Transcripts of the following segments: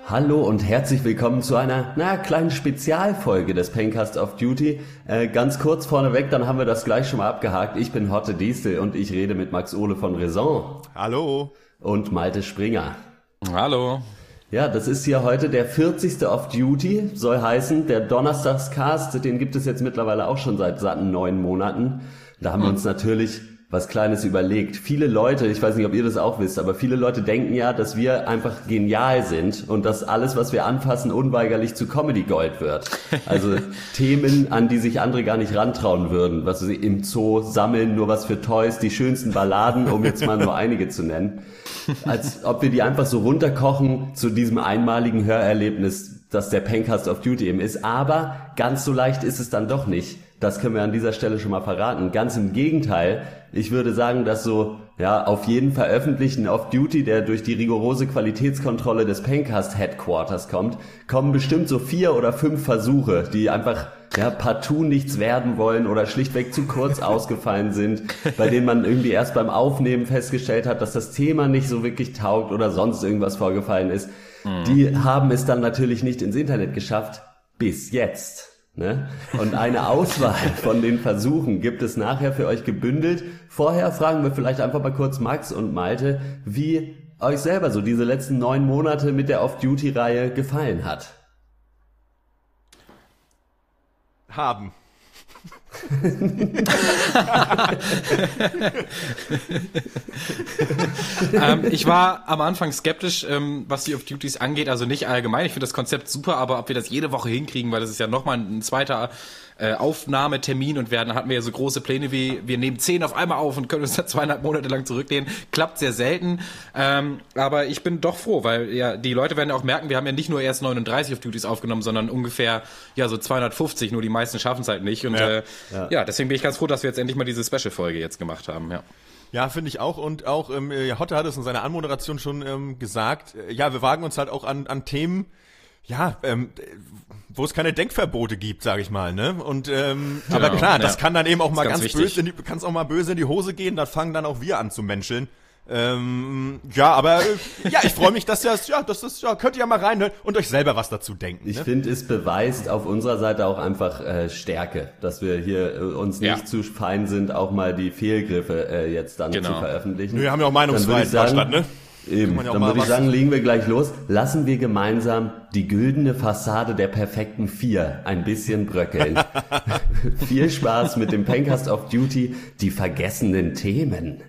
Hallo und herzlich willkommen zu einer kleinen Spezialfolge des Pencast of Duty. Ganz kurz vorneweg, dann haben wir das gleich schon mal abgehakt. Ich bin Hotte Diestel und ich rede mit Max Ole von Raison. Hallo. Und Malte Springer. Hallo. Ja, das ist hier heute der 40. Off Duty, soll heißen, der Donnerstagscast, den gibt es jetzt mittlerweile auch schon seit satten 9 Monaten. Da haben wir uns natürlich was Kleines überlegt. Viele Leute, ich weiß nicht, ob ihr das auch wisst, aber viele Leute denken ja, dass wir einfach genial sind und dass alles, was wir anfassen, unweigerlich zu Comedy Gold wird. Also Themen, an die sich andere gar nicht rantrauen würden, was sie im Zoo sammeln, nur was für Toys, die schönsten Balladen, um jetzt mal nur einige zu nennen. Als ob wir die einfach so runterkochen zu diesem einmaligen Hörerlebnis, das der Pencast of Duty eben ist. Aber ganz so leicht ist es dann doch nicht. Das können wir an dieser Stelle schon mal verraten. Ganz im Gegenteil. Ich würde sagen, dass auf jeden veröffentlichten Off-Duty, der durch die rigorose Qualitätskontrolle des Pencast Headquarters kommen bestimmt so 4 oder 5 Versuche, die einfach partout nichts werden wollen oder schlichtweg zu kurz ausgefallen sind, bei denen man irgendwie erst beim Aufnehmen festgestellt hat, dass das Thema nicht so wirklich taugt oder sonst irgendwas vorgefallen ist. Die haben es dann natürlich nicht ins Internet geschafft, bis jetzt. Ne? Und eine Auswahl von den Versuchen gibt es nachher für euch gebündelt. Vorher fragen wir vielleicht einfach mal kurz Max und Malte, wie euch selber so diese letzten 9 Monate mit der Off-Duty-Reihe gefallen hat. Haben. Ich war am Anfang skeptisch, was die Off-Duties angeht, also nicht allgemein. Ich finde das Konzept super, aber ob wir das jede Woche hinkriegen, weil das ist ja nochmal ein zweiter Aufnahmetermin und dann hatten wir ja so große Pläne wie, wir nehmen 10 auf einmal auf und können uns dann 2,5 Monate lang zurücklehnen. Klappt sehr selten, aber ich bin doch froh, weil ja die Leute werden ja auch merken, wir haben ja nicht nur erst 39 Off-Duties aufgenommen, sondern ungefähr so 250, nur die meisten schaffen es halt nicht und deswegen bin ich ganz froh, dass wir jetzt endlich mal diese Special-Folge jetzt gemacht haben, ja. Ja, finde ich auch. Und auch Hotte hat es in seiner Anmoderation schon gesagt. Wir wagen uns halt auch an Themen, wo es keine Denkverbote gibt, sage ich mal. Ne? Und aber klar, das kann dann eben auch mal ganz böse, kann's auch mal böse in die Hose gehen. Da fangen dann auch wir an zu menscheln. Ich freue mich, dass könnt ihr ja mal reinhören und euch selber was dazu denken. Ich finde, es beweist auf unserer Seite auch einfach Stärke, dass wir hier uns nicht zu fein sind, auch mal die Fehlgriffe jetzt dann zu veröffentlichen. Wir haben ja auch Meinungsfreiheit in Deutschland, ne? Eben, dann würde ich sagen, legen wir gleich los. Lassen wir gemeinsam die güldene Fassade der perfekten 4 ein bisschen bröckeln. Viel Spaß mit dem Pencast of Duty, die vergessenen Themen.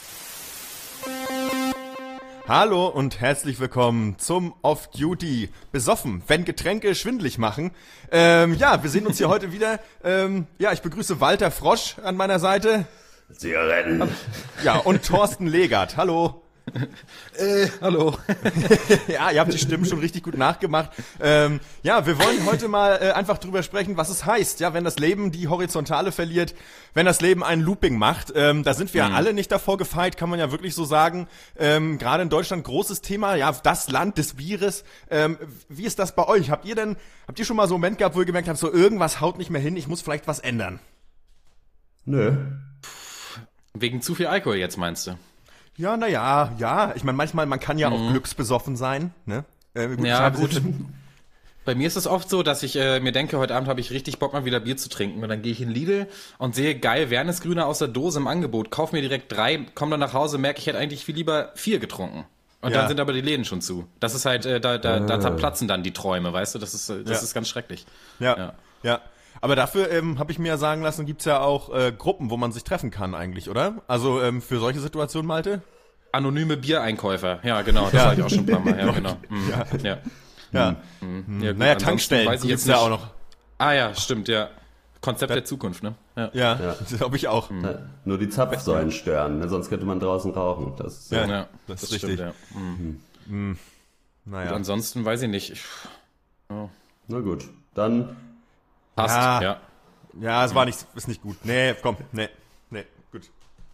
Hallo und herzlich willkommen zum Off-Duty. Besoffen, wenn Getränke schwindelig machen. Wir sehen uns hier heute wieder. Ich begrüße Walter Frosch an meiner Seite. Zigaretten. Ja, und Thorsten Legert. Hallo. Hallo. Ja, ihr habt die Stimmen schon richtig gut nachgemacht. Wir wollen heute mal einfach drüber sprechen, was es heißt, wenn das Leben die Horizontale verliert, wenn das Leben ein Looping macht. Da sind wir alle nicht davor gefeit, kann man ja wirklich so sagen. Gerade in Deutschland großes Thema, das Land des Bieres. Wie ist das bei euch? Habt ihr schon mal so einen Moment gehabt, wo ihr gemerkt habt, so irgendwas haut nicht mehr hin, ich muss vielleicht was ändern? Nö. Wegen zu viel Alkohol jetzt, meinst du? Ja. Ich meine, manchmal, man kann ja auch glücksbesoffen sein, ne? Gut. Bei mir ist es oft so, dass ich mir denke, heute Abend habe ich richtig Bock, mal wieder Bier zu trinken. Und dann gehe ich in Lidl und sehe geil Wernesgrüner aus der Dose im Angebot, kauf mir direkt 3, komme dann nach Hause, merke, ich hätte eigentlich viel lieber 4 getrunken. Und dann sind aber die Läden schon zu. Das ist halt, da zerplatzen dann die Träume, weißt du? Das ist ganz schrecklich. Ja. Aber dafür, habe ich mir ja sagen lassen, gibt's ja auch Gruppen, wo man sich treffen kann eigentlich, oder? Also für solche Situationen, Malte? Anonyme Biereinkäufer, ja genau, das habe ich auch schon ein paar Mal, genau. Ja, naja, Tankstellen weiß ich jetzt ja auch noch. Ah ja, stimmt, ja. Konzept der Zukunft, ne? Ja. Das glaube ich auch. Nur die Zapfsäulen stören, ne? Sonst könnte man draußen rauchen. Das ist das ist richtig. Stimmt, ja. Naja. Und ansonsten weiß ich nicht. Na gut, dann passt, ja. Ja, es ist nicht gut. Nee, komm, nee, gut.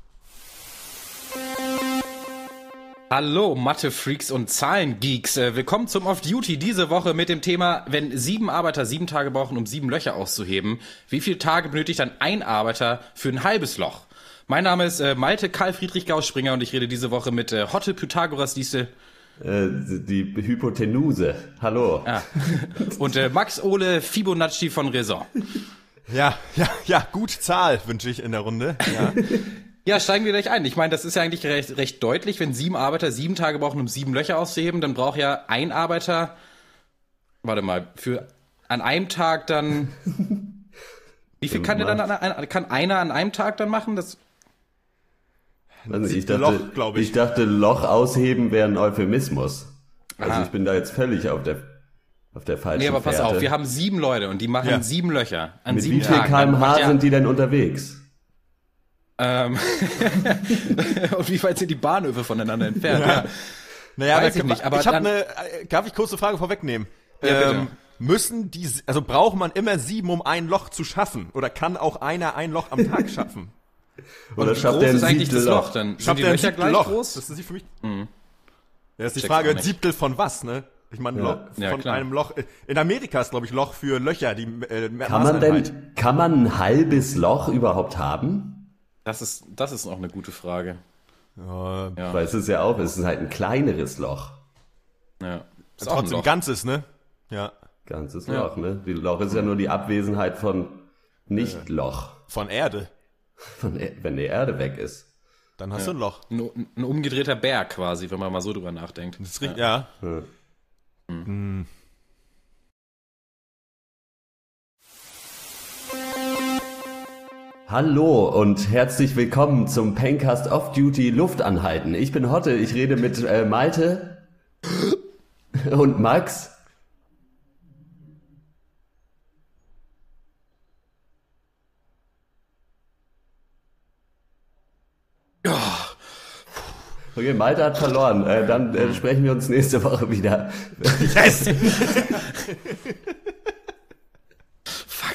Hallo Mathe-Freaks und Zahlengeeks. Willkommen zum Off-Duty diese Woche mit dem Thema, wenn 7 Arbeiter 7 Tage brauchen, um 7 Löcher auszuheben, wie viele Tage benötigt dann ein Arbeiter für ein halbes Loch? Mein Name ist Malte Karl Friedrich Gauss Springer und ich rede diese Woche mit Hotte Pythagoras Diesel. Die Hypotenuse. Hallo. Ah. Und Max Ole Fibonacci von Raison. Ja, gut Zahl wünsche ich in der Runde. Ja. Ja, steigen wir gleich ein. Ich meine, das ist ja eigentlich recht deutlich. Wenn 7 Arbeiter 7 Tage brauchen, um 7 Löcher auszuheben, dann braucht ja ein Arbeiter, an einem Tag dann, wie viel kann der dann kann einer an einem Tag dann machen? Das Also ich Loch, dachte, Loch ausheben wäre ein Euphemismus. Also Aha. ich bin da jetzt völlig auf der falschen Nee, aber pass Fährte. auf, wir haben 7 Leute und die machen 7 Löcher an Mit 7 wie viel Tagen. Dann km/h macht ja- sind die denn unterwegs? Und wie weit sind die Bahnhöfe voneinander entfernt? Ja. Naja, Weiß ich nicht, aber darf ich kurz eine Frage vorwegnehmen? Ja, bitte. Braucht man immer 7, um ein Loch zu schaffen? Oder kann auch einer ein Loch am Tag schaffen? Oder Wie schafft groß der ein ist eigentlich Siebtel das Loch Loch? dann? Sind Schafft die er ein Löcher Siebtel gleich Loch? groß? Das ist für mich. Ja, ist die Check's Frage, auch nicht. Siebtel von was, ne? Ich meine, Ja. Ja, von klar. einem Loch. In Amerika ist, glaube ich, Loch für Löcher, die Maßeinheit. Kann man ein halbes Loch überhaupt haben? Das ist noch eine gute Frage. Ja. Weil es ist halt ein kleineres Loch. Ja. Ist auch ein Trotzdem Loch. Ganzes, ne? Ja. Ganzes Ja. Loch, ne? Die Loch ist ja nur die Abwesenheit von Nicht-Loch. Von Erde. Wenn die Erde weg ist. Dann hast du ein Loch. Ein umgedrehter Berg quasi, wenn man mal so drüber nachdenkt. Das ist richtig, ja. Hallo und herzlich willkommen zum Pencast Off-Duty Luftanhalten. Ich bin Hotte, ich rede mit Malte und Max. Okay, Malte hat verloren. Dann sprechen wir uns nächste Woche wieder. Yes! Fuck.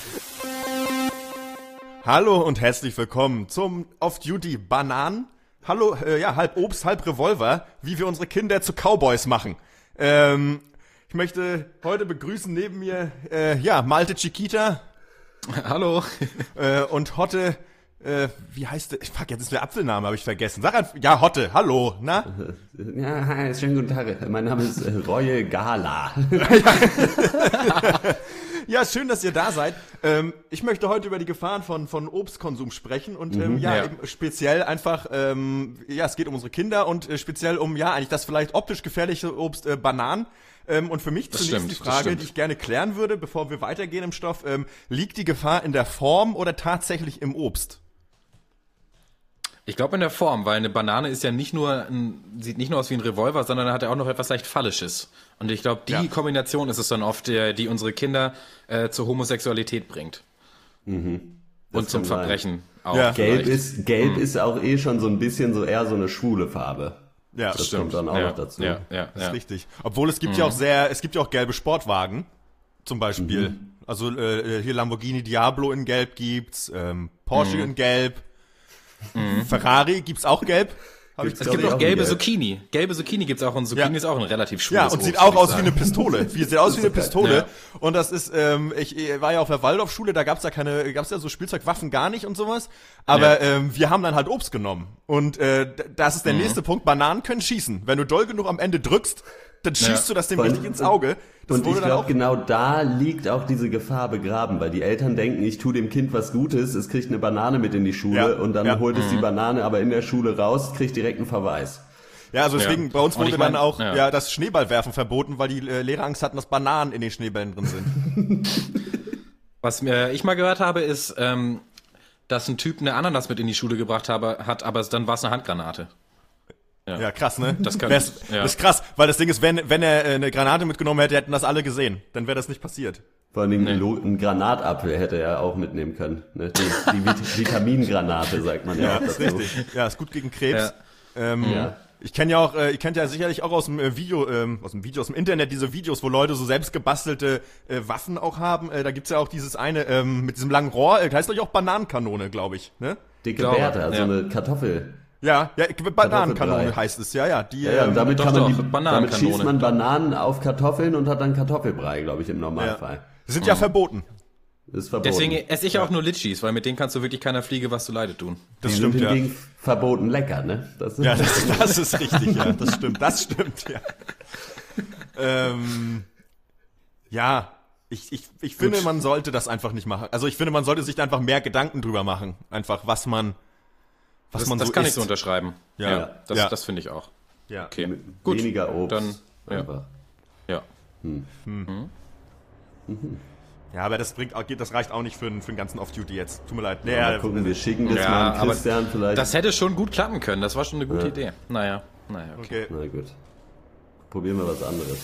Hallo und herzlich willkommen zum Off-Duty Bananen. Hallo, halb Obst, halb Revolver, wie wir unsere Kinder zu Cowboys machen. Ich möchte heute begrüßen neben mir, Malte Chiquita Hallo. und Hotte, wie heißt der? Fuck, jetzt ist der Apfelname, habe ich vergessen. Sag einfach, ja, Hotte, hallo, na? Ja, hi, schönen guten Tag. Mein Name ist Roye Gala. Ja, schön, dass ihr da seid. Ich möchte heute über die Gefahren von Obstkonsum sprechen und Ja. eben speziell einfach, es geht um unsere Kinder und speziell um, eigentlich das vielleicht optisch gefährliche Obst Bananen. Und für mich Das zunächst stimmt, die das Frage, stimmt. die ich gerne klären würde, bevor wir weitergehen im Stoff, liegt die Gefahr in der Form oder tatsächlich im Obst? Ich glaube in der Form, weil eine Banane ist ja sieht nicht nur aus wie ein Revolver, sondern hat ja auch noch etwas leicht Phallisches. Und ich glaube, die Kombination ist es dann oft, die unsere Kinder zur Homosexualität bringt. Und zum kann sein. Verbrechen auch. Ja. Gelb vielleicht. ist auch schon so ein bisschen so eher so eine schwule Farbe. Ja, Das kommt dann auch noch dazu. Ja. Das ist richtig. Obwohl es gibt ja auch gelbe Sportwagen, zum Beispiel. Also hier Lamborghini Diablo in Gelb gibt's, Porsche in Gelb, Ferrari gibt's auch Gelb. Hab ich Gibt's Es glaub gibt ich auch auch gelbe gelb. Zucchini. Gelbe Zucchini gibt's auch und Zucchini Ja. ist auch ein relativ schwules Ja, und Obst, sieht auch würd ich aus wie sagen. eine Pistole. Sieht aus wie eine Pistole. Ja. Und das ist, ich war ja auf der Waldorfschule, da gab's ja so Spielzeugwaffen gar nicht und sowas. Aber wir haben dann halt Obst genommen. Und das ist der nächste Punkt. Bananen können schießen. Wenn du doll genug am Ende drückst, dann schießt du das dem richtig ins Auge. Das Und wurde ich dann glaube, auch genau da liegt auch diese Gefahr begraben, weil die Eltern denken, ich tue dem Kind was Gutes, es kriegt eine Banane mit in die Schule Ja, und dann ja. holt es die Banane aber in der Schule raus, kriegt direkt einen Verweis. Ja, also deswegen, bei uns Und wurde ich mein, dann auch ja. das Schneeballwerfen verboten, weil die Lehrer Angst hatten, dass Bananen in den Schneebällen drin sind. Was ich mal gehört habe, ist, dass ein Typ eine Ananas mit in die Schule gebracht hat, aber dann war es eine Handgranate. Ja, krass, ne? Das kann- Das ja. ist krass, weil das Ding ist, wenn er eine Granate mitgenommen hätte, hätten das alle gesehen. Dann wäre das nicht passiert. Vor allem ein Granatapfel hätte er auch mitnehmen können. Ne? Die Vitamingranate, sagt man ja Ja, auch ist dazu. richtig. Ja, ist gut gegen Krebs. Ja. Ihr kennt ja sicherlich auch aus dem aus dem Internet diese Videos, wo Leute so selbst gebastelte Waffen auch haben. Da gibt's ja auch dieses eine mit diesem langen Rohr, heißt doch auch Bananenkanone, glaube ich, ne? Dicke Glaube, Bärte, also ja. eine Kartoffel. Ja, Bananenkanone Kartoffelbrei. heißt es, ja. Die, Ja, und damit doch, kann man doch, damit Bananenkanone. schießt man Bananen auf Kartoffeln und hat dann Kartoffelbrei, glaube ich, im Normalfall. sind ja verboten. Ist verboten. Deswegen esse ich auch nur Litschis, weil mit denen kannst du wirklich keiner Fliege was zu Leide tun. Das Die stimmt, sind ja. hingegen verboten lecker, ne? Das ist Ja, das ist richtig, ja. Das stimmt, ja. Ja, ich finde, man sollte das einfach nicht machen. Also ich finde, man sollte sich da einfach mehr Gedanken drüber machen. Einfach, was man Das so kann ich isst. so unterschreiben. Ja. Das finde ich auch. Ja. Okay, mit gut. weniger Obst. Dann, ja. Einfach. Ja. Ja, aber das reicht auch nicht für einen ganzen Off-Duty jetzt. Tut mir leid. Nee, Mal gucken, wir schicken das Ja, mal an aber Christian vielleicht. Das hätte schon gut klappen können. Das war schon eine gute Idee. Naja, okay. okay. Na gut. Probieren wir was anderes.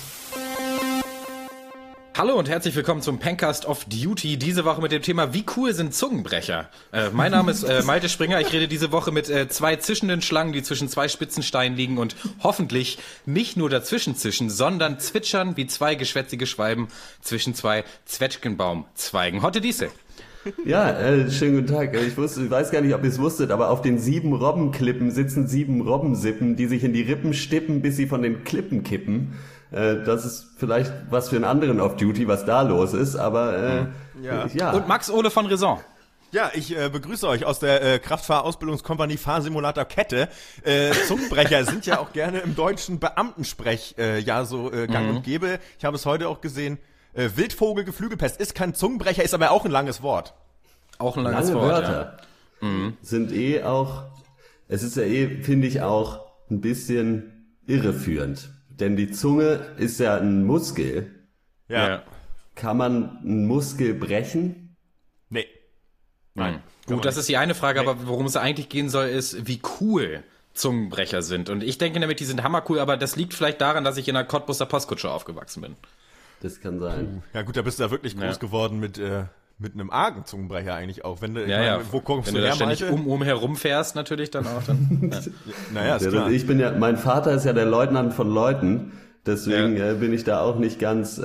Hallo und herzlich willkommen zum Pencast of Duty. Diese Woche mit dem Thema, wie cool sind Zungenbrecher? Mein Name ist Malte Springer. Ich rede diese Woche mit zwei zischenden Schlangen, die zwischen zwei Spitzensteinen liegen und hoffentlich nicht nur dazwischen zischen, sondern zwitschern wie zwei geschwätzige Schwalben zwischen zwei Zwetschgenbaumzweigen. Hotte Diese. Ja, schönen guten Tag. Ich weiß gar nicht, ob ihr es wusstet, aber auf den 7 Robbenklippen sitzen 7 Robbensippen, die sich in die Rippen stippen, bis sie von den Klippen kippen. Das ist vielleicht was für einen anderen Off-Duty, was da los ist, aber ja. Und Max Ole von Raison. Ja, ich begrüße euch aus der Kraftfahrausbildungskompanie Fahrsimulator Kette. Zungenbrecher sind ja auch gerne im deutschen Beamtensprech gang und gäbe. Ich habe es heute auch gesehen. Wildvogel, Geflügelpest ist kein Zungenbrecher, ist aber auch ein langes Wort. Auch ein langes Lange Wort, Wörter sind auch, es ist ja finde ich auch ein bisschen irreführend. Denn die Zunge ist ja ein Muskel. Ja. Kann man einen Muskel brechen? Nee. Nein. Gut, das ist die eine Frage, aber worum es eigentlich gehen soll, ist, wie cool Zungenbrecher sind. Und ich denke nämlich, die sind hammercool, aber das liegt vielleicht daran, dass ich in einer Cottbuser Postkutsche aufgewachsen bin. Das kann sein. Ja gut, da bist du ja wirklich groß geworden mit einem argen Zungenbrecher eigentlich auch. Wenn du, wo kommst wenn du du da her, ständig Malte? herum fährst, natürlich dann auch. Dann, ja. Naja, ist klar. Mein Vater ist ja der Leutnant von Leuten, deswegen bin ich da auch nicht ganz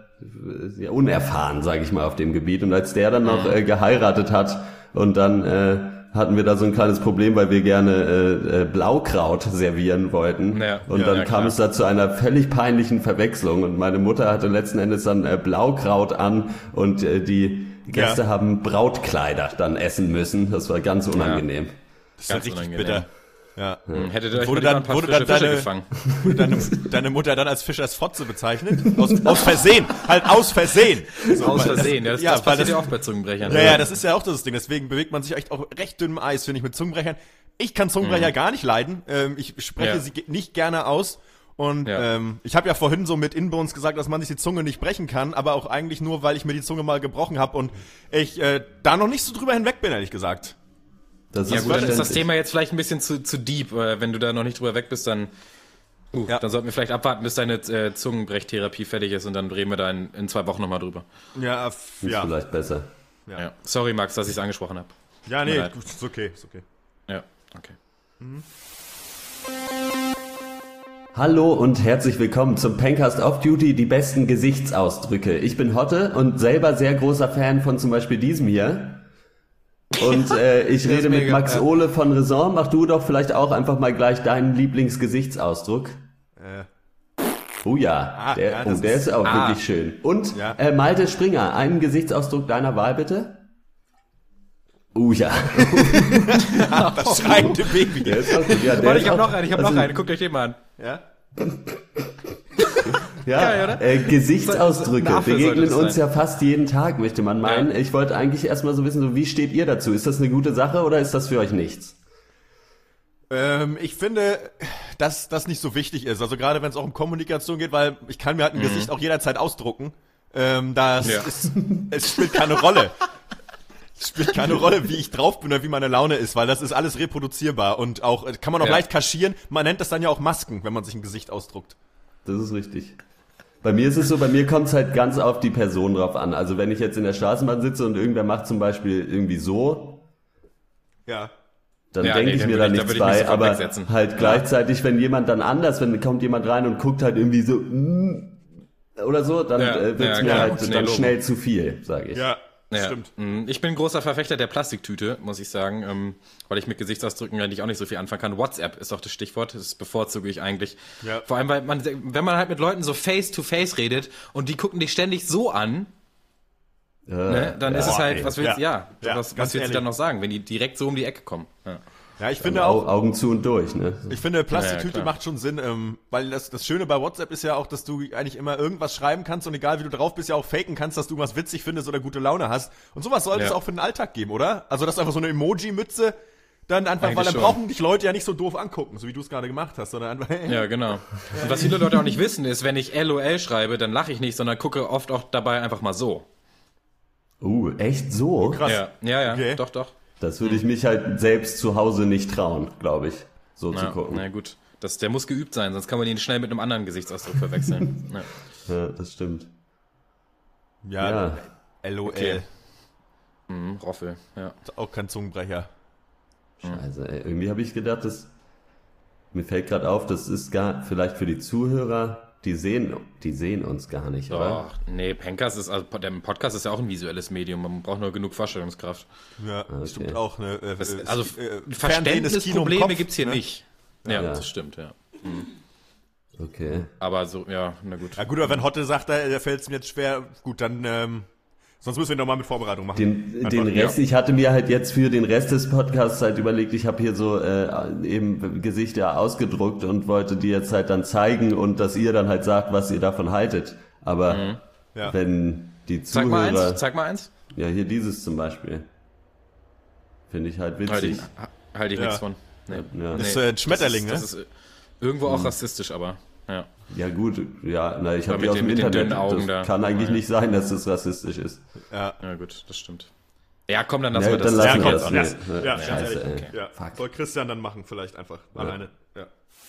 unerfahren, sage ich mal, auf dem Gebiet. Und als der dann noch geheiratet hat und dann hatten wir da so ein kleines Problem, weil wir gerne Blaukraut servieren wollten. Ja, und dann kam klar. es da zu einer völlig peinlichen Verwechslung. Und meine Mutter hatte letzten Endes dann Blaukraut an und die Gäste haben Brautkleider dann essen müssen. Das war ganz unangenehm. Das ist ja Ganz richtig unangenehm. bitter. Ja. Hättet ihr euch Wurde mal dann- ein paar wurde frische dann Fische deine- gefangen? Deine Mutter dann als Fischers Fotze bezeichnet? Aus Versehen. Halt aus Versehen. So, Aus weil Versehen, das weil passiert ja auch bei Zungenbrechern. Ja, das ist ja auch das Ding. Deswegen bewegt man sich echt auf recht dünnem Eis, finde ich, mit Zungenbrechern. Ich kann Zungenbrecher gar nicht leiden. Ich spreche sie nicht gerne aus. Und ich habe ja vorhin so mit Inbones gesagt, dass man sich die Zunge nicht brechen kann, aber auch eigentlich nur, weil ich mir die Zunge mal gebrochen habe und ich da noch nicht so drüber hinweg bin, ehrlich gesagt. Das Ja gut, dann ist das verständlich. Thema jetzt vielleicht ein bisschen zu deep. Wenn du da noch nicht drüber weg bist, dann dann sollten wir vielleicht abwarten, bis deine Zungenbrechtherapie fertig ist und dann reden wir da in 2 Wochen nochmal drüber. Ja, Ist vielleicht besser. Ja. Sorry, Max, dass ich es angesprochen habe. Ja, Tut mir nee, leid. gut, ist okay. Ja, okay. Hallo und herzlich willkommen zum Pencast of Duty, die besten Gesichtsausdrücke. Ich bin Hotte und selber sehr großer Fan von zum Beispiel diesem hier. Und ich rede mit mega, Max Ole von Raison. Mach du doch vielleicht auch einfach mal gleich deinen Lieblingsgesichtsausdruck. Oh ja, der ist auch wirklich schön. Und Malte Springer, einen Gesichtsausdruck deiner Wahl bitte? Oh ja. Das schreiende Baby. Der ist auch gut. Ja, der Warte, ist ich habe auch- noch einen, also, Guckt euch den mal an. Ja? Ja, Geil, oder? Gesichtsausdrücke Ein Affe begegnen sollte das uns sein. ja fast jeden Tag, möchte man meinen. Ja. Ich wollte eigentlich erstmal so wissen, wie steht ihr dazu? Ist das eine gute Sache oder ist das für euch nichts? Ich finde, dass das nicht so wichtig ist. Also gerade wenn es auch um Kommunikation geht, weil ich kann mir halt ein Gesicht auch jederzeit ausdrucken. Es spielt keine Rolle. Es spielt keine Rolle, wie ich drauf bin oder wie meine Laune ist, weil das ist alles reproduzierbar und auch kann man auch leicht kaschieren. Man nennt das dann ja auch Masken, wenn man sich ein Gesicht ausdruckt. Das ist richtig. Bei mir ist es so, bei mir kommt es halt ganz auf die Person drauf an. Also wenn ich jetzt in der Straßenbahn sitze und irgendwer macht zum Beispiel irgendwie so, Ja. dann Ja, denke nee, ich dann mir würde da ich- da nichts würde ich mich bei, sofort aber wegsetzen. halt gleichzeitig, wenn jemand dann anders, wenn kommt jemand rein und guckt halt irgendwie so oder so, dann wird's mir klar. halt Nee, dann Logo. schnell zu viel, sage ich. Ja, Ja. stimmt. Ich bin ein großer Verfechter der Plastiktüte, muss ich sagen, weil ich mit Gesichtsausdrücken eigentlich auch nicht so viel anfangen kann. WhatsApp ist doch das Stichwort, das bevorzuge ich eigentlich. Ja. Vor allem, weil wenn man halt mit Leuten so face-to-face redet und die gucken dich ständig so an, Ne? Dann ist es halt, was willst du, was ganz willst du ehrlich. dann noch sagen, wenn die direkt so um die Ecke kommen? Ja. Ja, ich finde auch, Augen zu und durch, ne? ich finde, Plastiktüte klar. macht schon Sinn, weil das Schöne bei WhatsApp ist ja auch, dass du eigentlich immer irgendwas schreiben kannst und egal wie du drauf bist, ja auch faken kannst, dass du was witzig findest oder gute Laune hast. Und sowas sollte es auch für den Alltag geben, oder? Also das ist einfach so eine Emoji-Mütze, dann einfach, Eigentlich weil dann schon. brauchen dich Leute ja nicht so doof angucken, so wie du es gerade gemacht hast, sondern einfach, Ja, genau. Und was viele Leute auch nicht wissen, ist, wenn ich LOL schreibe, dann lache ich nicht, sondern gucke oft auch dabei einfach mal so. Echt so? krass. Ja, Okay. doch. Das würde ich mich halt selbst zu Hause nicht trauen, glaube ich, so zu Ja, gucken. na gut. Der muss geübt sein, sonst kann man ihn schnell mit einem anderen Gesichtsausdruck verwechseln. Ja. Ja, das stimmt. Ja, LOL. Okay. Roffel, ja. Ist auch kein Zungenbrecher. Scheiße, ey. Irgendwie habe ich gedacht, mir fällt gerade auf, das ist vielleicht für die Zuhörer, die sehen uns gar nicht, oder? Doch, nee, Pencast ist, also der Podcast ist ja auch ein visuelles Medium, man braucht nur genug Vorstellungskraft. Ja, stimmt auch. Ne, Also Fernsehen ist Kino im Verständnisprobleme Kopf, gibt's hier ne? nicht. Ja, das stimmt, ja. Okay. Aber so, ja, na gut. Ja gut, aber wenn Hotte sagt, da fällt es mir jetzt schwer, gut, dann, sonst müssen wir nochmal mit Vorbereitung machen. Den Rest, ich hatte mir halt jetzt für den Rest des Podcasts halt überlegt, ich habe hier so eben Gesichter ausgedruckt und wollte die jetzt halt dann zeigen und dass ihr dann halt sagt, was ihr davon haltet. Aber Ja. wenn die Zeig Zuhörer... mal eins. Ja, hier dieses zum Beispiel. Finde ich halt witzig. Halte ich Ja. nichts von. Nee. Ja. Das ist ein Schmetterling, das ne? ist irgendwo auch rassistisch, aber ja. Ja gut, ja, na, ich habe mit die aus den- dem mit den Internet. dünnen Augen Das da. kann eigentlich Ja. nicht sein, dass das rassistisch ist. Ja gut, das stimmt. Ja, komm, dann lassen Ja, wir das. dann lassen wir komm, das. dann Nee, lass- nee, ja, ganz Scheiße, ehrlich. ey. Ja. Fuck. Soll Christian dann machen, vielleicht einfach alleine. Ja.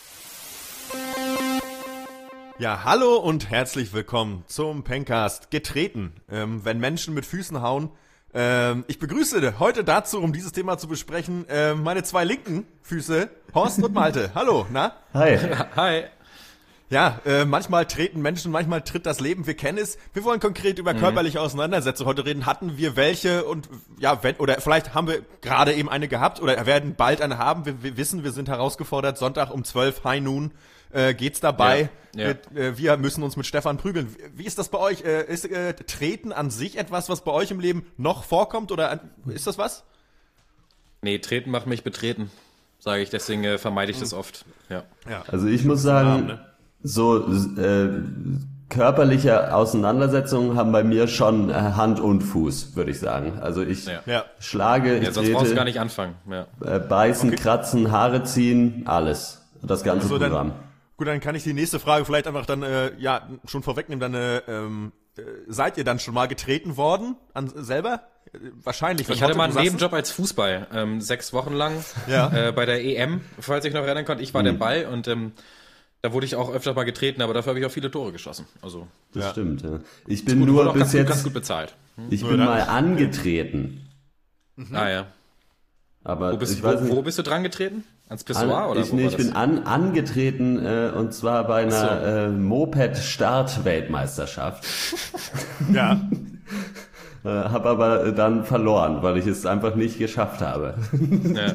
Ja, hallo und herzlich willkommen zum Pencast Getreten. Wenn Menschen mit Füßen hauen. Ich begrüße heute dazu, um dieses Thema zu besprechen, meine zwei linken Füße, Horst und Malte. Hallo, na? Hi. Hi. Ja, manchmal treten Menschen, manchmal tritt das Leben, wir kennen es. Wir wollen konkret über körperliche Auseinandersetzungen heute reden. Hatten wir welche und ja, oder vielleicht haben wir gerade eben eine gehabt oder werden bald eine haben. Wir wissen, wir sind herausgefordert. Sonntag um 12, High Noon, geht's dabei. Ja. Wir müssen uns mit Stefan prügeln. Wie ist das bei euch? Ist Treten an sich etwas, was bei euch im Leben noch vorkommt oder ist das was? Nee, treten macht mich betreten, sage ich, deswegen vermeide ich das oft. Ja. Ja. Also ich muss sagen, Namen, ne? so körperliche Auseinandersetzungen haben bei mir schon Hand und Fuß, würde ich sagen. Also ich Ja. schlage, ich Ja, sonst brauchst du gar trete, nicht anfangen. Ja. beißen, kratzen, Haare ziehen, alles. Das ganze So, Programm. Gut, dann kann ich die nächste Frage vielleicht einfach dann schon vorwegnehmen. Dann seid ihr dann schon mal getreten worden selber? Wahrscheinlich. Ich hatte mal einen Du sagst Nebenjob als Fußball, 6 Wochen lang Ja. bei der EM, falls ich noch erinnern konnte. Ich war der Ball und da wurde ich auch öfter mal getreten, aber dafür habe ich auch viele Tore geschossen. Also Das stimmt, ja. Ich bin wurde nur auch bis ganz jetzt, gut bezahlt. ich bin mal angetreten. Ah ja. Aber Wo bist, ich weiß nicht, wo bist du dran getreten? Ans Pissoir oder ich, wo nee, war ich das? bin angetreten und zwar bei einer Moped-Start-Weltmeisterschaft. Ja. Habe aber dann verloren, weil ich es einfach nicht geschafft habe. Ja.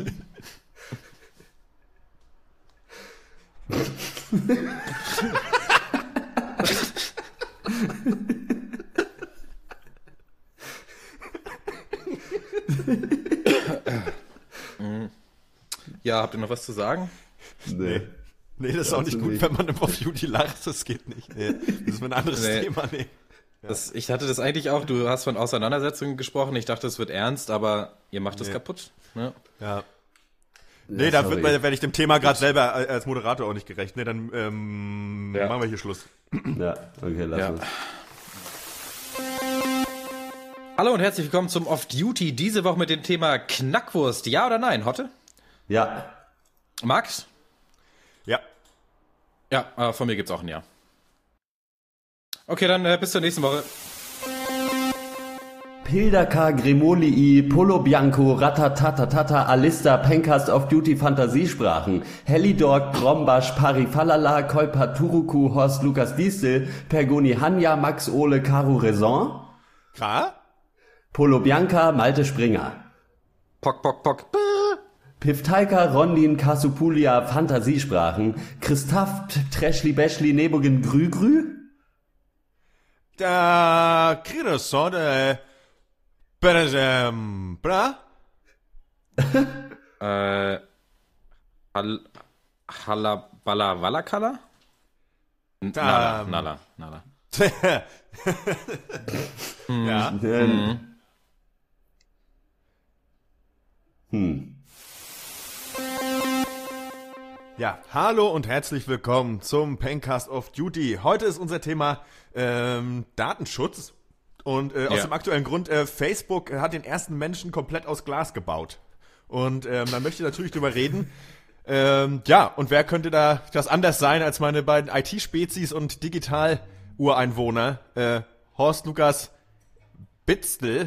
Ja, habt ihr noch was zu sagen? Nee. Nee, das ist auch nicht Dazu gut, nicht. wenn man im Off-Duty lacht. Das geht nicht. Nee, das ist ein anderes Nee. Thema. Nee. Ich hatte das eigentlich auch, du hast von Auseinandersetzungen gesprochen, ich dachte, es wird ernst, aber ihr macht es kaputt. Ne? Ja. Nee, da sorry. werde ich dem Thema gerade selber als Moderator auch nicht gerecht. Nee, dann machen wir hier Schluss. Ja, okay, lass Ja. uns. Hallo und herzlich willkommen zum Off-Duty, diese Woche mit dem Thema Knackwurst. Ja oder nein, Hotte? Ja, Max? Ja. Ja, von mir gibt's auch ein Ja. Okay, dann bis zur nächsten Woche. Pildaka, Gremolii, Polo Bianco, Ratatatatata, Alista, Pencast of Duty, Fantasiesprachen, Helidorg, Brombasch, Parifalala, Kolpa, Turuku, Horst, Lukas Diesel, Pergoni, Hanja, Max, Ole, Caro, Raison, Klar? Polo Bianca, Malte Springer, Pock, pock, pock. Piftaika, Rondin, Kasupulia, Fantasiesprachen, Christoph, Treschli, Beschli, Nebogen, Grü, Da Credoson, Bra? Hallaballa Wallakala? Nala. Ja. Ja, hallo und herzlich willkommen zum Pencast of Duty. Heute ist unser Thema Datenschutz und aus dem aktuellen Grund, Facebook hat den ersten Menschen komplett aus Glas gebaut. Und man möchte natürlich drüber reden. Und wer könnte da das anders sein als meine beiden IT-Spezies und Digital-Ureinwohner, Horst Lukas Bitzel.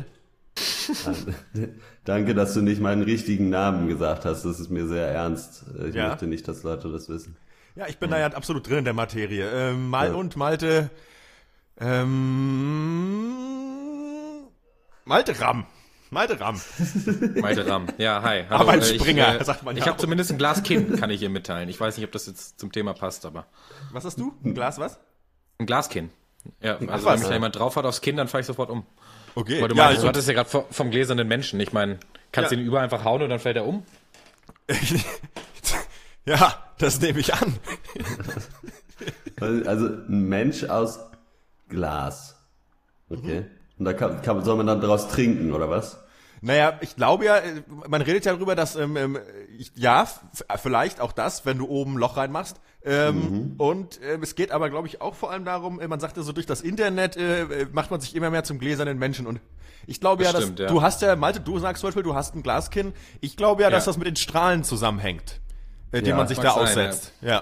Danke, dass du nicht meinen richtigen Namen gesagt hast. Das ist mir sehr ernst. Ich möchte nicht, dass Leute das wissen. Ja, ich bin da ja absolut drin in der Materie. Und Malte. Malte Ramm. Ja, hi. Hallo. Arbeitsspringer, sagt man ja. Ich habe zumindest ein Glas Kinn, kann ich hier mitteilen. Ich weiß nicht, ob das jetzt zum Thema passt, aber. Was hast du? Ein Glas was? Ein Glaskinn. Ja, also wenn mich da jemand drauf hat aufs Kinn, dann fahr ich sofort um. Okay. Weil du meinst, du hattest ja gerade vom gläsernen Menschen. Ich meine, kannst du ihn überall einfach hauen und dann fällt er um? Ja, das nehme ich an. Also ein Mensch aus Glas. Okay. Und da soll man dann daraus trinken, oder was? Naja, ich glaube ja, man redet ja darüber, dass, vielleicht auch das, wenn du oben ein Loch reinmachst. Und es geht aber, glaube ich, auch vor allem darum, man sagt ja so, durch das Internet macht man sich immer mehr zum gläsernen Menschen. Und ich glaube ja, dass du hast ja, Malte, du sagst zum Beispiel, du hast ein Glaskinn. Ich glaube ja, dass das mit den Strahlen zusammenhängt, die man sich da aussetzt. Ja.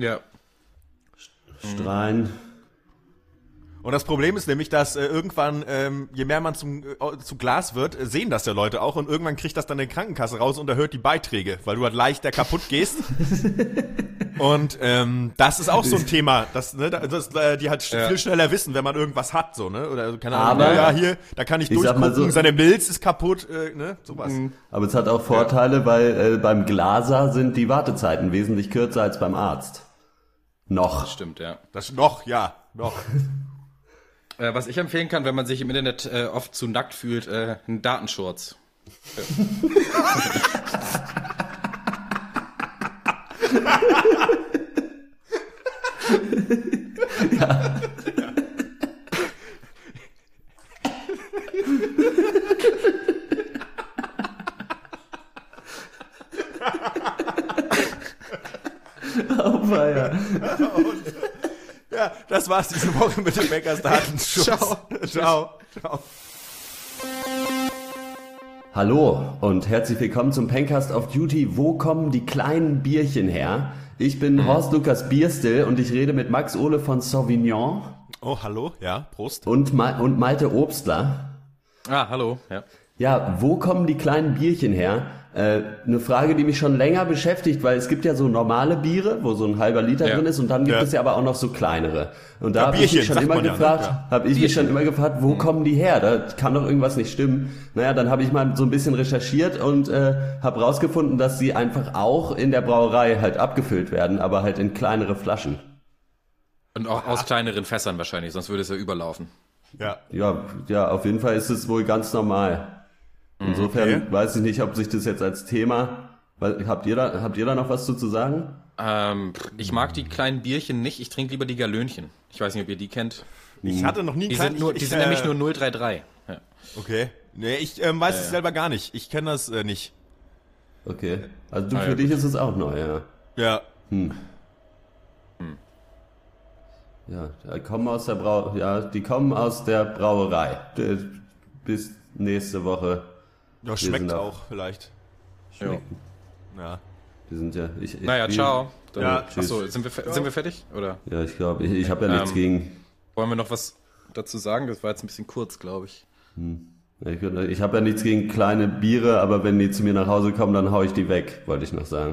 Strahlen. Und das Problem ist nämlich, dass irgendwann, je mehr man zu Glas wird, sehen das ja Leute auch und irgendwann kriegt das dann eine Krankenkasse raus und erhöht die Beiträge, weil du halt leichter kaputt gehst. Und das ist auch so ein Thema, die halt viel schneller wissen, wenn man irgendwas hat, so, ne? Oder keine Ahnung, da kann ich durchgucken, so, seine Milz ist kaputt, ne? Sowas. Aber es hat auch Vorteile, weil beim Glaser sind die Wartezeiten wesentlich kürzer als beim Arzt. Noch. Das stimmt, ja. Noch. Was ich empfehlen kann, wenn man sich im Internet oft zu nackt fühlt, ein Datenschurz. Ja. Oh, weia. Ja, das war's diese Woche mit dem Bäckers Datenschutz. Ciao. Hallo und herzlich willkommen zum Pencast of Duty. Wo kommen die kleinen Bierchen her? Ich bin Horst Lukas Bierstel und ich rede mit Max Ole von Sauvignon. Oh, hallo, ja, Prost. Und Malte Obstler. Ah, hallo, ja. Ja, wo kommen die kleinen Bierchen her? Eine Frage, die mich schon länger beschäftigt, weil es gibt ja so normale Biere, wo so ein halber Liter drin ist, und dann gibt es ja aber auch noch so kleinere. Und da habe ich mich schon immer gefragt, wo kommen die her? Da kann doch irgendwas nicht stimmen. Naja, dann habe ich mal so ein bisschen recherchiert und habe rausgefunden, dass sie einfach auch in der Brauerei halt abgefüllt werden, aber halt in kleinere Flaschen. Und auch aus kleineren Fässern wahrscheinlich, sonst würde es ja überlaufen. Ja, auf jeden Fall ist es wohl ganz normal. Insofern weiß ich nicht, ob sich das jetzt als Thema... Habt ihr da noch was zu sagen? Ich mag die kleinen Bierchen nicht, ich trinke lieber die Galönchen. Ich weiß nicht, ob ihr die kennt. Ich hatte noch nie Die sind nämlich nur 033. Ja. Okay. Nee, ich weiß es selber gar nicht. Ich kenne das nicht. Okay. Also für dich ist es auch neu, ja. Ja. Ja, die kommen aus der Brauerei. Bis nächste Woche. Ja, schmeckt auch vielleicht. Ja. Wir sind ja... ciao. Ja, achso, sind wir fertig? Oder? Ja, ich glaube, ich habe ja nichts gegen... Wollen wir noch was dazu sagen? Das war jetzt ein bisschen kurz, glaube ich. Ich habe ja nichts gegen kleine Biere, aber wenn die zu mir nach Hause kommen, dann hau ich die weg, wollte ich noch sagen.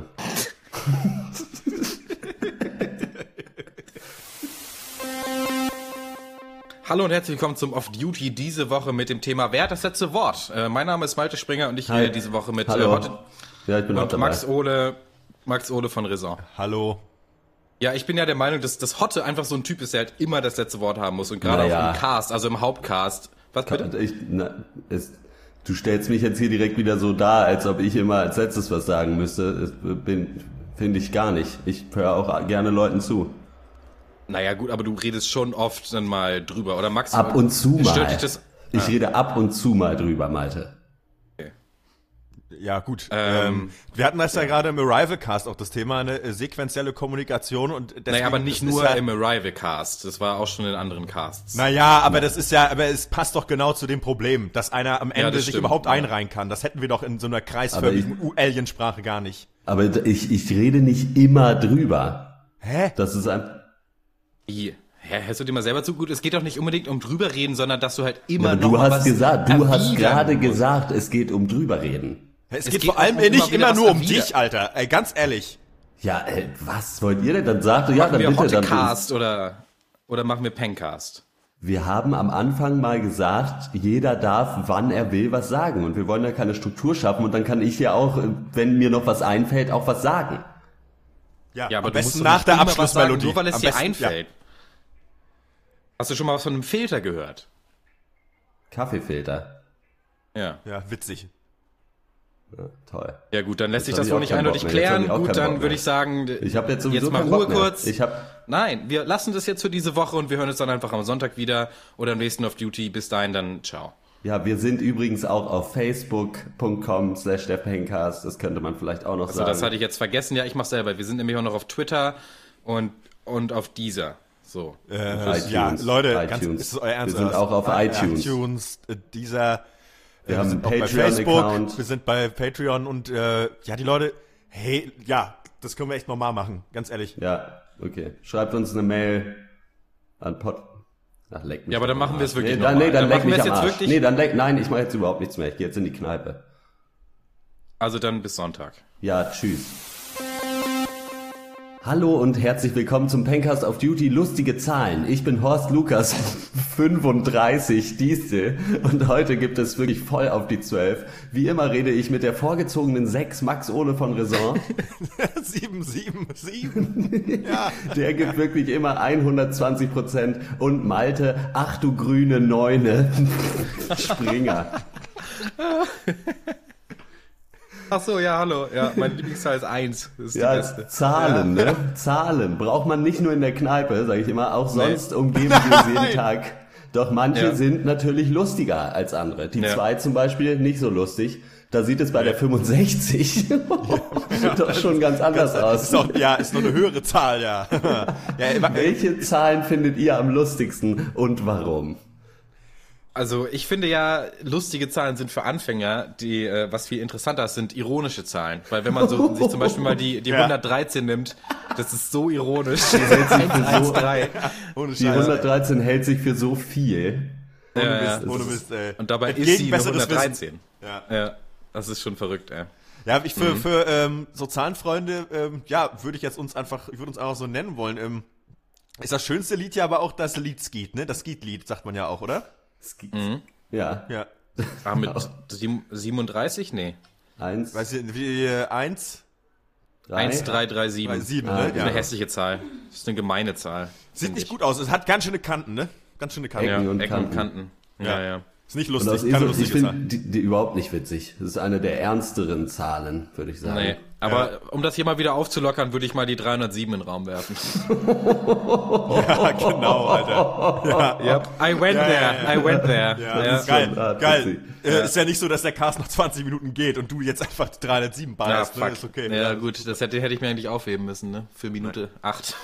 Hallo und herzlich willkommen zum Off Duty diese Woche mit dem Thema Wer hat das letzte Wort? Mein Name ist Malte Springer und ich rede diese Woche mit Hotte. Ja, ich bin auch dabei. Max Ole von Raison. Hallo. Ja, ich bin ja der Meinung, dass Hotte einfach so ein Typ ist, der halt immer das letzte Wort haben muss und gerade auch im Cast, also im Hauptcast. Was bitte? Du stellst mich jetzt hier direkt wieder so dar, als ob ich immer als letztes was sagen müsste. Finde ich gar nicht. Ich höre auch gerne Leuten zu. Naja, gut, aber du redest schon oft dann mal drüber, oder Max? Ab und zu mal. Stört dich das? Ich rede ab und zu mal drüber, Malte. Ja, gut. Wir hatten das ja gerade im Arrival-Cast auch das Thema, eine sequenzielle Kommunikation und deswegen. Naja, aber nicht nur ja, im Arrival-Cast. Das war auch schon in anderen Casts. Naja, aber das ist ja, aber es passt doch genau zu dem Problem, dass einer am Ende sich stimmt, überhaupt einreihen kann. Das hätten wir doch in so einer kreisförmigen Aliensprache gar nicht. Aber ich rede nicht immer drüber. Hä? Das ist ein... Wie? Hörst du dir mal selber zu? Gut, es geht doch nicht unbedingt um drüber reden, sondern dass du halt Ja, immer aber noch du mal hast was gesagt, du hast erwidern gerade musst. gesagt, es geht um drüber reden. Es Es geht geht vor allem auch immer nicht wieder immer was nur um erwidern. dich, Alter. Ey, ganz ehrlich. Ja, was wollt ihr denn? Dann sagt ja, Machen dann wir bitte. Dann Hotcast oder machen wir Pencast? Wir haben am Anfang mal gesagt, jeder darf, wann er will, was sagen. Und wir wollen ja keine Struktur schaffen. Und dann kann ich ja auch, wenn mir noch was einfällt, auch was sagen. Ja, Ja, aber am du musst besten doch nach nicht der immer was sagen, Abschlussmelodie. nur weil es Am dir besten- einfällt. Hast du schon mal was von einem Filter gehört? Kaffeefilter. Ja. Ja, witzig. Ja, toll. Ja gut, dann lässt sich hab das ich wohl auch nicht keinen Bock eindeutig mehr. Jetzt hab klären. ich auch Gut, keinen dann Bock würde mehr. ich sagen, Ich habe jetzt sowieso jetzt mal keinen Ruhe Bock mehr. kurz. Ich habe Nein, wir lassen das jetzt für diese Woche und wir hören uns dann einfach am Sonntag wieder oder am nächsten Off Duty. Bis dahin dann, ciao. Ja, wir sind übrigens auch auf facebook.com/derpencast. Das könnte man vielleicht auch noch Also sagen. das hatte ich jetzt vergessen. Ja, ich mach's selber. Wir sind nämlich auch noch auf Twitter und auf dieser. So. iTunes, Ja, Leute, ganz, iTunes. ist das euer Ernst? Wir sind oder was? auch auf iTunes. iTunes, dieser. Wir haben sind einen auch bei Facebook, Patreon-Account. wir sind bei Patreon und ja, die Leute, hey, ja, das können wir echt normal machen, ganz ehrlich. Ja, okay. Schreibt uns eine Mail an Ach, leck mich. Ja, aber dann doch am machen wir es Arsch. wirklich Nee, dann normal. leck Dann machen mich wir es am jetzt Arsch. wirklich- Nee, nein, ich mache jetzt überhaupt nichts mehr. Ich gehe jetzt in die Kneipe. Also dann bis Sonntag. Ja, tschüss. Hallo und herzlich willkommen zum Pencast of Duty Lustige Zahlen. Ich bin Horst Lukas, 35 Diesel, und heute gibt es wirklich voll auf die 12. Wie immer rede ich mit der vorgezogenen 6 Max Ole von Raison. 7. Ja. Der gibt wirklich immer 120% und Malte, ach du grüne Neune, Springer. Ach so, ja, hallo. Ja, mein Lieblingszahl ist 1. Das ist die Ja, beste. Zahlen, ne? Zahlen braucht man nicht nur in der Kneipe, sage ich immer, auch sonst umgeben wir es jeden Tag. Doch manche Ja. sind natürlich lustiger als andere. Die Ja. 2 zum Beispiel nicht so lustig. Da sieht es bei der 65 doch schon ganz anders aus. Ist noch eine höhere Zahl, ja. Ja, Welche Zahlen findet ihr am lustigsten und warum? Also ich finde ja, lustige Zahlen sind für Anfänger, die, was viel interessanter ist, sind ironische Zahlen. Weil wenn man so sich zum Beispiel mal die Ja. 113 nimmt, das ist so ironisch. hält sich für so- 113. ohne Die Scheiß. 113 hält sich für so viel. Ja, Ohne Mist, ey. Und dabei ist Entgegen sie eine besseres 113. Ja. Ja, das ist schon verrückt, ey. Ja, ich für so Zahlenfreunde, ja, ich würde uns einfach so nennen wollen. Ist das schönste Lied ja aber auch das Lied-Skeet, ne? Das Skeet-Lied, sagt man ja auch, oder? Ja. Ja. Ah, mit 37? Nee. 1, Weißt du, wie 1, 3. 1337. 7, Ah, ne? Das ist eine Ja. hässliche Zahl. Das ist eine gemeine Zahl. Sieht find nicht ich. gut aus. Es hat ganz schöne Kanten, ne? Ganz schöne Kanten. Ja, Ecken und Ecken und Kanten. Kanten. Ja, ja. Ist nicht Und lustig, aus keine Esel, ich lustige Zahl. finde die überhaupt nicht witzig. Das ist eine der ernsteren Zahlen, würde ich sagen. Nee, aber um das hier mal wieder aufzulockern, würde ich mal die 307 in den Raum werfen. Ja, genau, Alter. Yep. I went there. I went there. Ja, Ja. geil, schon hart geil. witzig. Ist ja nicht so, dass der Cast noch 20 Minuten geht und du jetzt einfach 307 Ja, ballerst, ne? fuck. Ist okay. Ja, gut, das hätte ich mir eigentlich aufheben müssen, ne? Für Minute 8.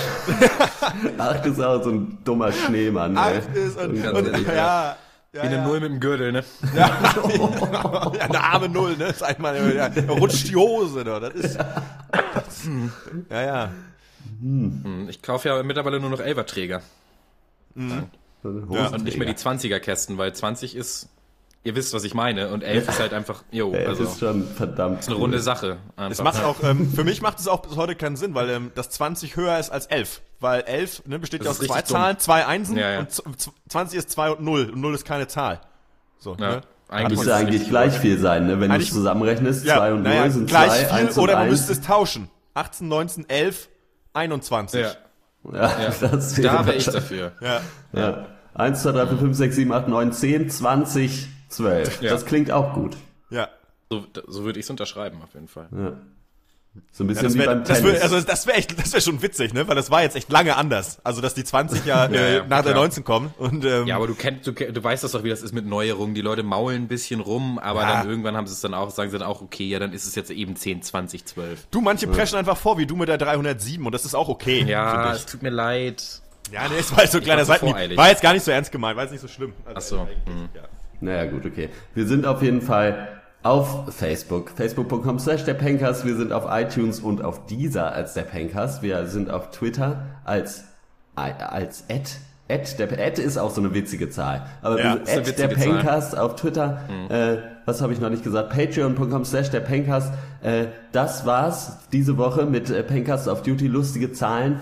8 ist auch so ein dummer Schneemann. ey. 8 ist und Ganz ehrlich, ja. Wie eine Null mit dem Gürtel, ne? Ja, eine arme Null, ne? Sag ich mal, ja, da rutscht die Hose, da. Das ist. Ja. Ich kaufe ja mittlerweile nur noch 11er-Träger. So ein Und nicht mehr die 20er-Kästen, weil 20 ist, ihr wisst, was ich meine, und 11 ist halt einfach, Das also ist schon verdammt eine runde Sache. Es Einfach. macht auch, für mich macht es auch bis heute keinen Sinn, weil das 20 höher ist als 11. Weil 11 ne, besteht Das ja aus ist 2 richtig dumm. Zahlen, 2 Einsen Ja, ja. und 20 ist 2 und 0 und 0 ist keine Zahl. So, Ja, ne? eigentlich Müsste eigentlich gleich viel sein, ne? Wenn du es Eigentlich- zusammenrechnest, Ja, 2 und 0 naja, sind gleich 2, viel 1 und oder man 1. müsste es tauschen. 18, 19, 11, 21. Ja, Ja, das wäre da wäre ich wahrscheinlich- dafür. Ja. Ja. 1, 2, 3, 4, 5, 6, 7, 8, 9, 10, 20, 12. Ja. Das klingt auch gut. Ja. So würde ich es unterschreiben, auf jeden Fall. Ja. So ein bisschen das wie beim Tennis. das wäre schon witzig, ne? Weil das war jetzt echt lange anders. Also, dass die 20 nach der klar. 19 kommen. Und, Ja, aber du weißt das doch, wie das ist mit Neuerungen. Die Leute maulen ein bisschen rum, aber dann irgendwann haben sie es dann auch, sagen sie dann auch, okay, ja, dann ist es jetzt eben 10, 20, 12. Du, manche preschen einfach vor, wie du mit der 307 und das ist auch okay. Ja, finde ich. es tut mir leid. Ja, nee, es war halt so ein kleiner war so Seitenhieb. voreilig. War jetzt gar nicht so ernst gemeint, war jetzt nicht so schlimm. Also Ach so. eigentlich, ja. Naja, gut, okay. Wir sind auf jeden Fall auf Facebook, facebook.com/der Pencast. Wir sind auf iTunes und auf Deezer als der Pencast. Wir sind auf Twitter als @. Ist auch so eine witzige Zahl. Aber Ja, wir ist eine sind der witzige Zahl. Pencast auf Twitter. Was habe ich noch nicht gesagt? Patreon.com/der Pencast. Das war's diese Woche mit Pencast of Duty. Lustige Zahlen.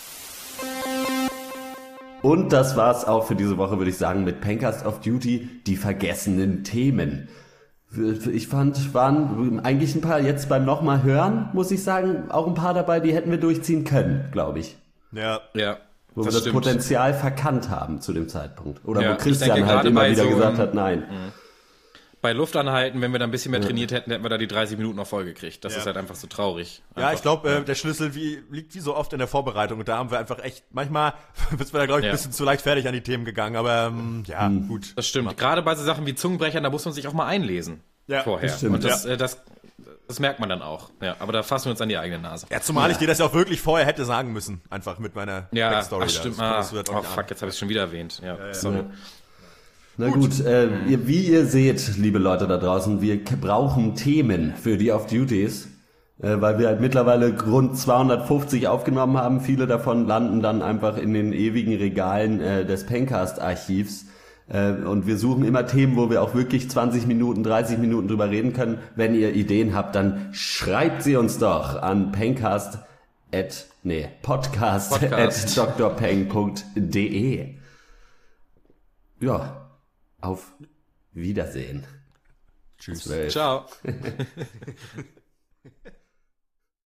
Und das war's auch für diese Woche, würde ich sagen, mit Pencast of Duty, die vergessenen Themen. Ich fand, waren eigentlich ein paar, jetzt beim nochmal hören, muss ich sagen, auch ein paar dabei, die hätten wir durchziehen können, glaube ich. Ja. Ja, Wo wir das Potenzial verkannt haben zu dem Zeitpunkt. Oder Ja, wo ich Christian denke, halt gerade immer bei wieder so gesagt einem- hat, nein. Bei Luftanhalten, wenn wir da ein bisschen mehr trainiert hätten, hätten wir da die 30 Minuten noch voll gekriegt. Das Ja. ist halt einfach so traurig. Ja, Einfach. ich glaube, der Schlüssel liegt wie so oft in der Vorbereitung. Und da haben wir einfach echt, manchmal bist wir da, glaube ich, ein bisschen zu leicht fertig an die Themen gegangen. Aber gut. Das stimmt. Gerade bei so Sachen wie Zungenbrechern, da muss man sich auch mal einlesen. Ja, vorher. das stimmt. Und das merkt man dann auch. Ja, aber da fassen wir uns an die eigene Nase. Ja, zumal ich dir das ja auch wirklich vorher hätte sagen müssen. Einfach mit meiner Ja, Backstory. ach, stimmt. Da. Das konntest du jetzt auch Oh nicht fuck, jetzt habe ich es schon wieder erwähnt. Ja, sorry. Na gut, wie ihr seht, liebe Leute da draußen, wir brauchen Themen für die Off-Duties, weil wir halt mittlerweile rund 250 aufgenommen haben. Viele davon landen dann einfach in den ewigen Regalen des Pencast-Archivs. Und wir suchen immer Themen, wo wir auch wirklich 20 Minuten, 30 Minuten drüber reden können. Wenn ihr Ideen habt, dann schreibt sie uns doch an podcast@drpeng.de. Ja, auf Wiedersehen. Tschüss. 12. Ciao.